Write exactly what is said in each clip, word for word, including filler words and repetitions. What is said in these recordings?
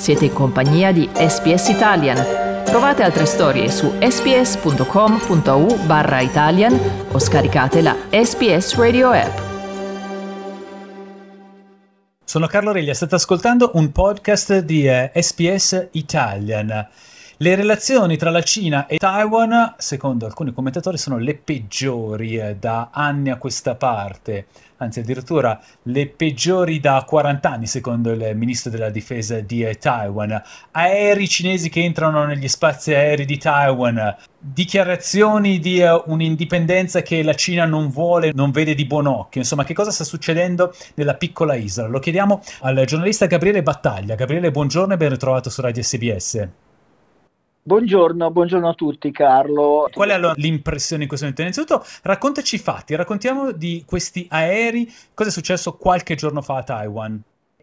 Siete in compagnia di S B S Italian. Trovate altre storie su sbs.com.au barra Italian o scaricate la S B S Radio app. Sono Carlo Reglia, state ascoltando un podcast di eh, S B S Italian. Le relazioni tra la Cina e Taiwan, secondo alcuni commentatori, sono le peggiori eh, da anni a questa parte, anzi addirittura le peggiori da quaranta anni, secondo il ministro della difesa di eh, Taiwan. Aerei cinesi che entrano negli spazi aerei di Taiwan, dichiarazioni di uh, un'indipendenza che la Cina non vuole, non vede di buon occhio. Insomma, che cosa sta succedendo nella piccola isola? Lo chiediamo al giornalista Gabriele Battaglia. Gabriele, buongiorno e ben ritrovato su Radio S B S. Buongiorno, buongiorno a tutti, Carlo. Qual è allora l'impressione in questo momento? Innanzitutto raccontaci i fatti, raccontiamo di questi aerei, cosa è successo qualche giorno fa a Taiwan.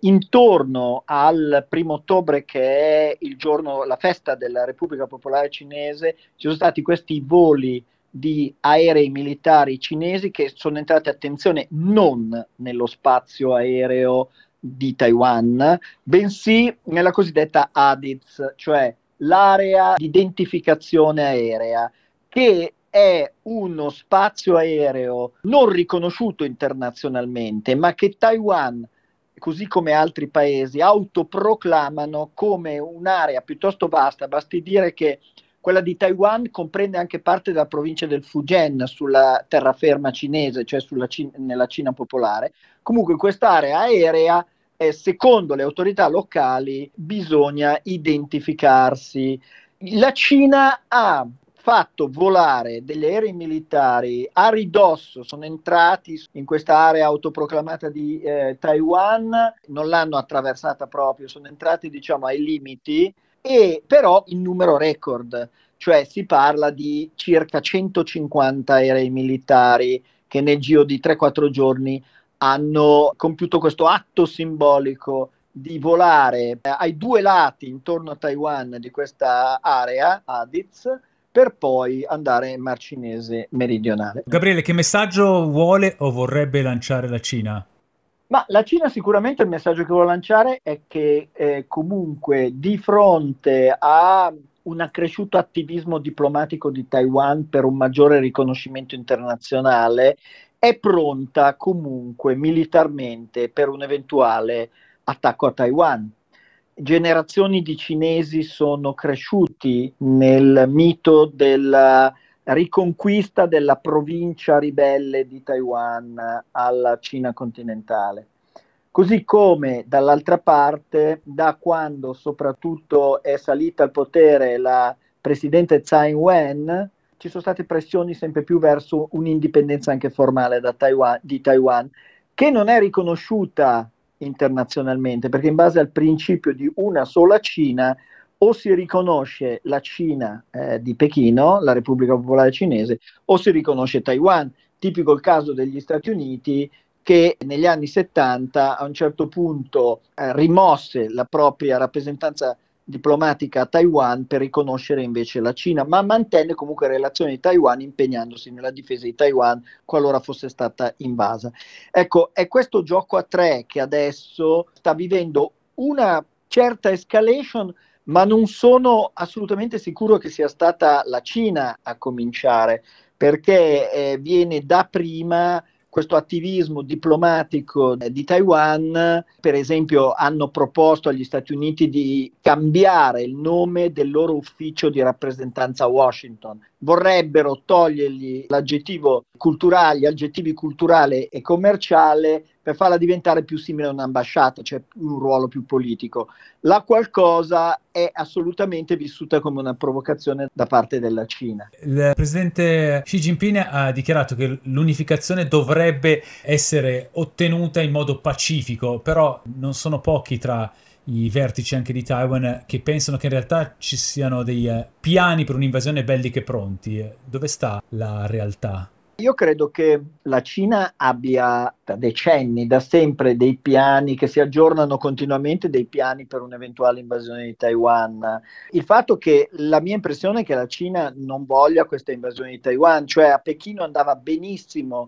Intorno al primo ottobre, che è il giorno, la festa della Repubblica Popolare Cinese, ci sono stati questi voli di aerei militari cinesi che sono entrati, attenzione, non nello spazio aereo di Taiwan, bensì nella cosiddetta A D I Z, cioè l'area di identificazione aerea, che è uno spazio aereo non riconosciuto internazionalmente, ma che Taiwan, così come altri paesi, autoproclamano come un'area piuttosto vasta. Basti dire che quella di Taiwan comprende anche parte della provincia del Fujian, sulla terraferma cinese, cioè sulla Cina, nella Cina popolare. Comunque quest'area aerea, eh, secondo le autorità locali, bisogna identificarsi. La Cina ha fatto volare degli aerei militari a ridosso, sono entrati in questa area autoproclamata di eh, Taiwan, non l'hanno attraversata proprio, sono entrati diciamo ai limiti, e però in numero record, cioè si parla di circa centocinquanta aerei militari che nel giro di tre quattro giorni hanno compiuto questo atto simbolico di volare eh, ai due lati intorno a Taiwan di questa area, A D I Z, per poi andare in Mar Cinese meridionale. Gabriele, che messaggio vuole o vorrebbe lanciare la Cina? Ma la Cina sicuramente il messaggio che vuole lanciare è che eh, comunque di fronte a un accresciuto attivismo diplomatico di Taiwan per un maggiore riconoscimento internazionale, è pronta comunque militarmente per un eventuale attacco a Taiwan. Generazioni di cinesi sono cresciuti nel mito della riconquista della provincia ribelle di Taiwan alla Cina continentale. Così come dall'altra parte, da quando soprattutto è salita al potere la presidente Tsai Ing-wen, ci sono state pressioni sempre più verso un'indipendenza anche formale da Taiwan, di Taiwan, che non è riconosciuta internazionalmente, perché in base al principio di una sola Cina o si riconosce la Cina eh, di Pechino, la Repubblica Popolare Cinese, o si riconosce Taiwan. Tipico il caso degli Stati Uniti, che negli anni settanta a un certo punto eh, rimosse la propria rappresentanza diplomatica a Taiwan per riconoscere invece la Cina, ma mantenne comunque relazioni di Taiwan, impegnandosi nella difesa di Taiwan qualora fosse stata invasa. Ecco, è questo gioco a tre che adesso sta vivendo una certa escalation, ma non sono assolutamente sicuro che sia stata la Cina a cominciare, perché eh, viene da prima questo attivismo diplomatico di Taiwan. Per esempio, hanno proposto agli Stati Uniti di cambiare il nome del loro ufficio di rappresentanza a Washington. Vorrebbero togliergli l'aggettivo culturale, gli aggettivi culturale e commerciale, per farla diventare più simile a un'ambasciata, cioè un ruolo più politico. La qualcosa è assolutamente vissuta come una provocazione da parte della Cina. Il presidente Xi Jinping ha dichiarato che l'unificazione dovrebbe essere ottenuta in modo pacifico, però non sono pochi tra i vertici anche di Taiwan che pensano che in realtà ci siano dei eh, piani per un'invasione belliche pronti. Dove sta la realtà? Io credo che la Cina abbia da decenni, da sempre, dei piani che si aggiornano continuamente, dei piani per un'eventuale invasione di Taiwan. Il fatto che la mia impressione è che la Cina non voglia questa invasione di Taiwan, cioè a Pechino andava benissimo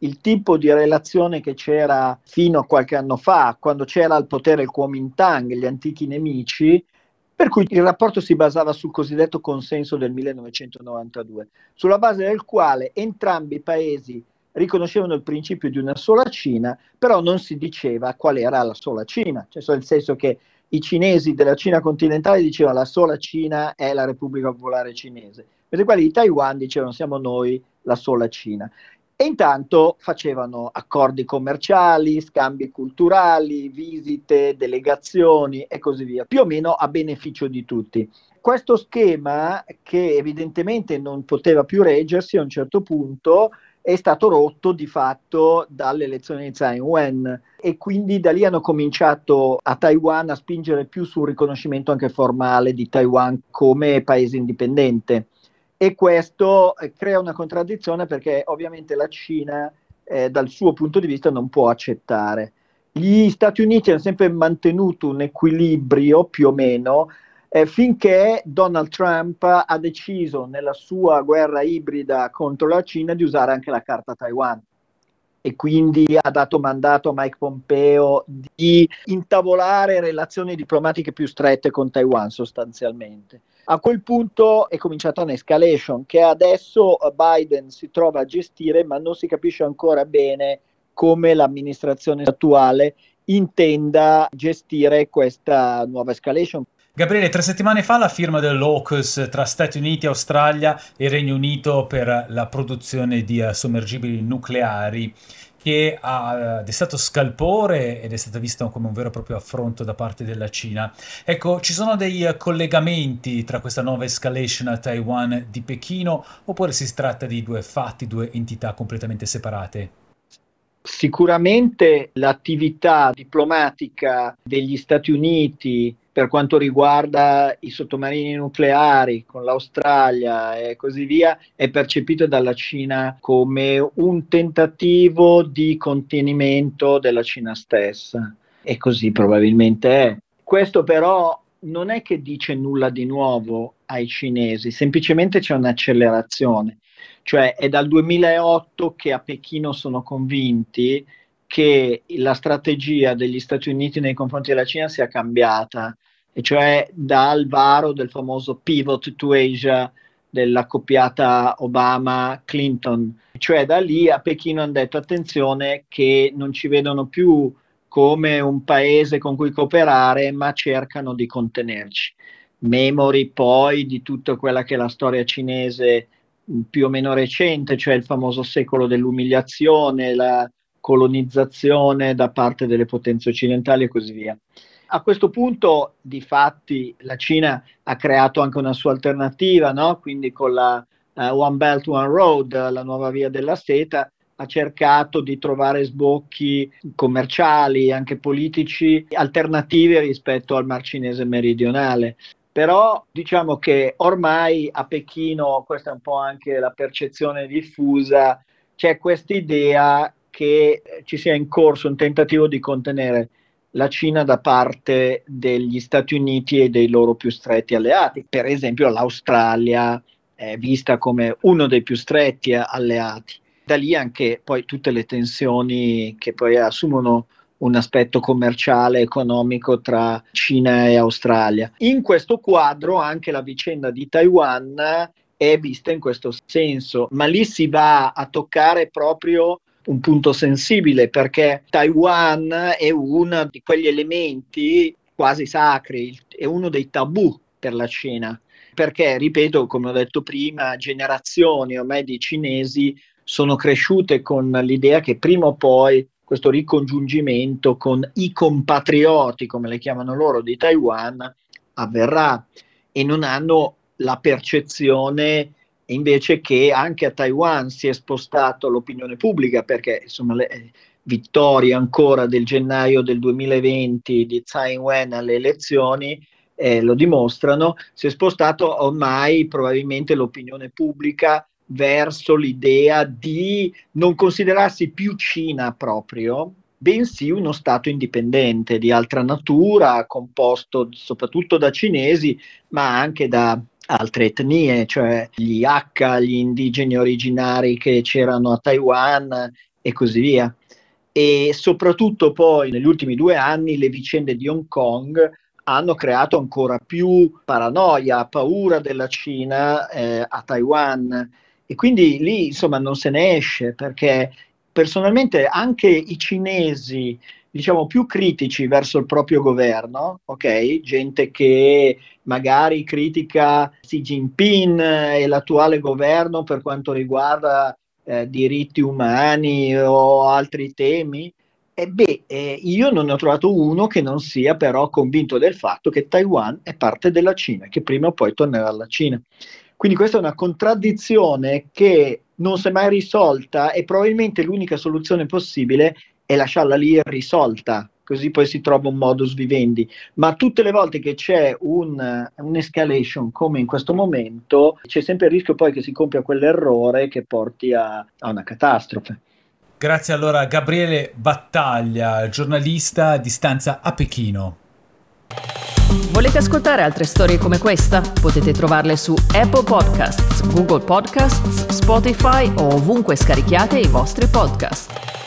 il tipo di relazione che c'era fino a qualche anno fa, quando c'era al potere il Kuomintang, gli antichi nemici, per cui il rapporto si basava sul cosiddetto consenso del millenovecentonovantadue, sulla base del quale entrambi i paesi riconoscevano il principio di una sola Cina, però non si diceva qual era la sola Cina, cioè nel senso che i cinesi della Cina continentale dicevano la sola Cina è la Repubblica Popolare Cinese, mentre quelli di Taiwan dicevano siamo noi la sola Cina. E intanto facevano accordi commerciali, scambi culturali, visite, delegazioni e così via, più o meno a beneficio di tutti. Questo schema, che evidentemente non poteva più reggersi a un certo punto, è stato rotto di fatto dall'elezione di Tsai Ing-wen e quindi da lì hanno cominciato a Taiwan a spingere più sul riconoscimento anche formale di Taiwan come paese indipendente. E questo eh, crea una contraddizione perché ovviamente la Cina eh, dal suo punto di vista non può accettare. Gli Stati Uniti hanno sempre mantenuto un equilibrio più o meno eh, finché Donald Trump ha deciso nella sua guerra ibrida contro la Cina di usare anche la carta Taiwan e quindi ha dato mandato a Mike Pompeo di intavolare relazioni diplomatiche più strette con Taiwan sostanzialmente. A quel punto è cominciata un'escalation che adesso Biden si trova a gestire, ma non si capisce ancora bene come l'amministrazione attuale intenda gestire questa nuova escalation. Gabriele, tre settimane fa la firma dell'AUKUS tra Stati Uniti, Australia e Regno Unito per la produzione di uh, sommergibili nucleari, che ha uh, destato scalpore ed è stata vista come un vero e proprio affronto da parte della Cina. Ecco, ci sono dei uh, collegamenti tra questa nuova escalation a Taiwan di Pechino, oppure si tratta di due fatti, due entità completamente separate? Sicuramente l'attività diplomatica degli Stati Uniti per quanto riguarda i sottomarini nucleari con l'Australia e così via è percepito dalla Cina come un tentativo di contenimento della Cina stessa e così probabilmente è. Questo però non è che dice nulla di nuovo ai cinesi, semplicemente c'è un'accelerazione. Cioè è dal duemilaotto che a Pechino sono convinti che la strategia degli Stati Uniti nei confronti della Cina sia cambiata, e cioè dal varo del famoso pivot to Asia della coppiata Obama-Clinton. Cioè da lì a Pechino hanno detto attenzione che non ci vedono più come un paese con cui cooperare, ma cercano di contenerci. Memori poi di tutta quella che è la storia cinese più o meno recente, cioè il famoso secolo dell'umiliazione, la colonizzazione da parte delle potenze occidentali e così via. A questo punto, difatti, la Cina ha creato anche una sua alternativa, no? Quindi con la uh, One Belt, One Road, la nuova via della seta, ha cercato di trovare sbocchi commerciali, anche politici, alternativi rispetto al Mar Cinese meridionale. Però diciamo che ormai a Pechino, questa è un po' anche la percezione diffusa, c'è questa idea che ci sia in corso un tentativo di contenere la Cina da parte degli Stati Uniti e dei loro più stretti alleati. Per esempio l'Australia è vista come uno dei più stretti alleati. Da lì anche poi tutte le tensioni che poi assumono un aspetto commerciale, economico tra Cina e Australia. In questo quadro anche la vicenda di Taiwan è vista in questo senso, ma lì si va a toccare proprio un punto sensibile, perché Taiwan è uno di quegli elementi quasi sacri, è uno dei tabù per la Cina, perché, ripeto, come ho detto prima, generazioni ormai di cinesi sono cresciute con l'idea che prima o poi questo ricongiungimento con i compatrioti, come le chiamano loro, di Taiwan avverrà, e non hanno la percezione invece che anche a Taiwan si è spostato l'opinione pubblica, perché insomma le vittorie ancora del gennaio del duemilaventi di Tsai Ing-wen alle elezioni eh, lo dimostrano, si è spostato ormai probabilmente l'opinione pubblica verso l'idea di non considerarsi più Cina proprio, bensì uno Stato indipendente di altra natura, composto soprattutto da cinesi, ma anche da altre etnie, cioè gli Hakka, gli indigeni originari che c'erano a Taiwan e così via. E soprattutto poi negli ultimi due anni le vicende di Hong Kong hanno creato ancora più paranoia, paura della Cina eh, a Taiwan, e quindi lì insomma non se ne esce, perché personalmente anche i cinesi, diciamo, più critici verso il proprio governo, ok? Gente che magari critica Xi Jinping e l'attuale governo per quanto riguarda eh, diritti umani o altri temi. E beh, eh, io non ne ho trovato uno che non sia però convinto del fatto che Taiwan è parte della Cina, che prima o poi tornerà alla Cina. Quindi questa è una contraddizione che non si è mai risolta, e probabilmente l'unica soluzione possibile è lasciarla lì irrisolta, così poi si trova un modus vivendi. Ma tutte le volte che c'è un, un'escalation come in questo momento, c'è sempre il rischio poi che si compia quell'errore che porti a, a una catastrofe. Grazie allora a Gabriele Battaglia, giornalista a distanza a Pechino. Volete ascoltare altre storie come questa? Potete trovarle su Apple Podcasts, Google Podcasts, Spotify o ovunque scarichiate i vostri podcast.